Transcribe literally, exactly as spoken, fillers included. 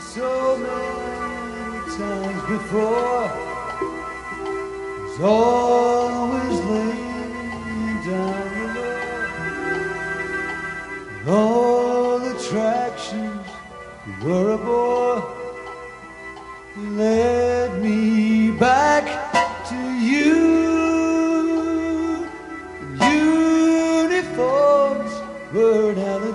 so many times before. Was always laying down the law. And all attractions were a bore. Led me back to you. Uniforms were an